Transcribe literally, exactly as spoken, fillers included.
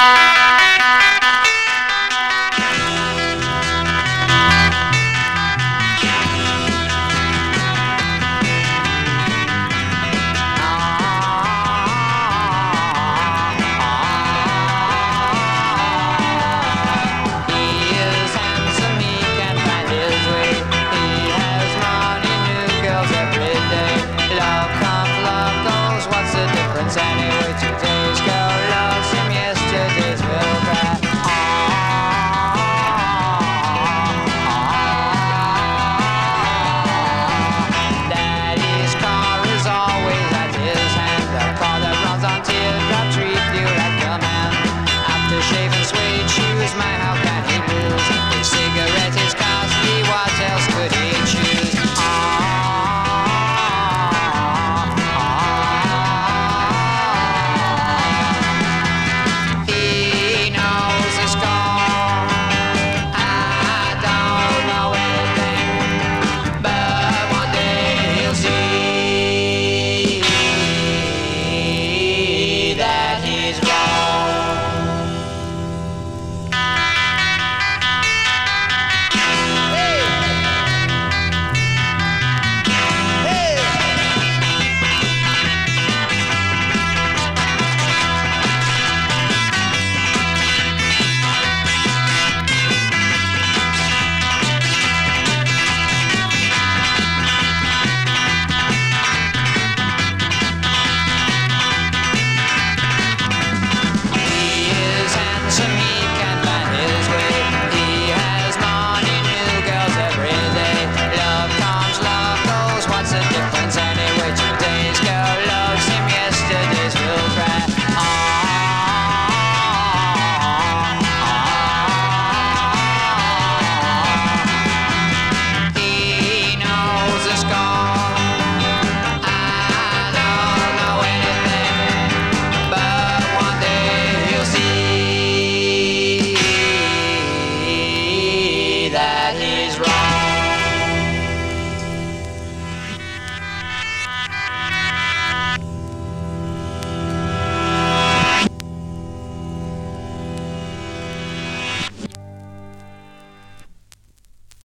Anyway, today's girl loves him, yesterday's will cry. Daddy's car is always at his hand, the car that runs on teardrop treat you like a man. After shaving suede shoes, my how can he lose? His cigarette is costly, what else could he choose? That he's wrong.